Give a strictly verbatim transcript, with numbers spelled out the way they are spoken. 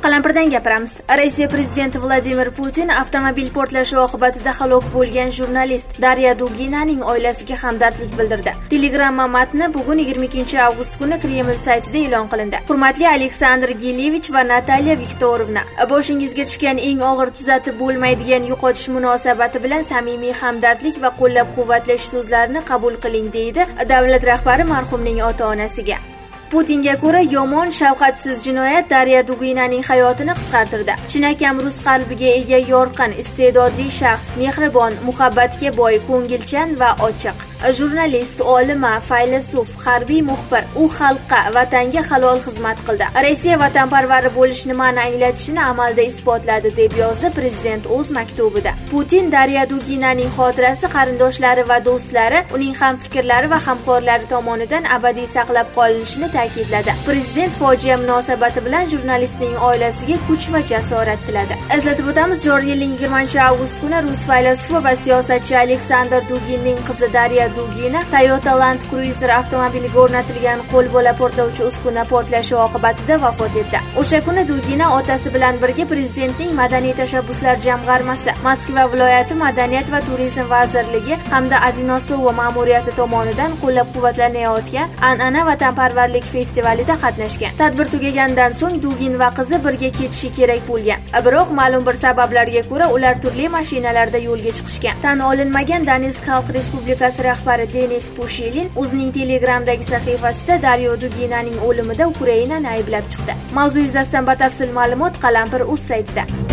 Qalampirdan gapiramiz. Rossiya prezidenti Vladimir Putin avtomobil portlashi oqibatida halok bo'lgan jurnalist Darya Duginaning oilasiga hamdardlik bildirdi. Telegramma matni bugun yigirma ikkinchi avgust kuni Kreml saytida e'lon qilindi. Hurmatli Aleksandr Gilevich va Natalya Viktorovna, boshingizga tushgan eng og'ir tuzatib bo'lmaydigan yo'qotish munosabati bilan samimiy hamdardlik va qo'llab-quvvatlash so'zlarini qabul qiling, deydi davlat rahbari marhumning ota-onasiga. Putinga ko'ra yomon, shafqatsiz jinoyat Darya Duginaning hayotini qisqartirdi. Chinakam rus qalbiga ega yorqin, iste'dodli shaxs, mehribon, muhabbatga boy, ko'ngilchan va ochiq. Jurnalist, olima, faylasuf, harbiy muxbir, u xalqqa, vatanga halol xizmat qildi. Rossiya vatanparvari bo'lish nimani anglatishini amalda isbotladi, deb yozdi prezident o'z maktubida. Putin Darya Duginaning xotirasi qarindoshlari va do'stlari, uning hamfikrlari va hamkorlari tomonidan abadiy saqlab qolinishini ta'kidladi. Prezident fojia munosabati bilan jurnalistning oilasiga kuch va jasorat tiladi. Eslatib o'tamiz, joriy yilning yigirmanchi avgust kuni rus faylasufi va siyosatchi Aleksandr Duginning qizi Darya Dugina Toyota Land Cruiser avtomobiliga o'rnatilgan qo'lbola portlovchi uskuna portlashi oqibatida vafot etdi. O'sha kuni Dugina otasi bilan birga prezidentning madaniy tashabbuslar jamg'armasi, Moskva viloyati madaniyat va turizm vazirligi hamda Adinosova ma'muriyati tomonidan qo'llab-quvvatlanayotgan an'ana vatanparvarlik festivalida qatnashgan. Tadbir tugagandan so'ng Dugin va qizi birga ketishi kerak bo'lgan. Biroq ma'lum bir sabablarga ko'ra ular turli mashinalarda yo'lga chiqishgan. Tan olinmagan Donetsk Xalq Respublikasi rahbari Denis Pushilin o'zining Telegramdagi sahifasida Daryo Duginaning o'limida Ukrainani ayblab chiqdi. Mavzu yuzasidan batafsil ma'lumot Qalampir.uz saytida.